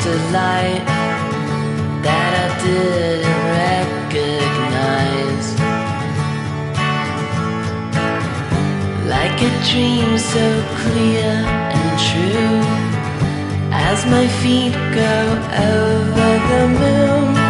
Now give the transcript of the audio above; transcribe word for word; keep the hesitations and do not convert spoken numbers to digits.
a light that I didn't recognize. Like a dream so clear and true, as my feet go over the moon.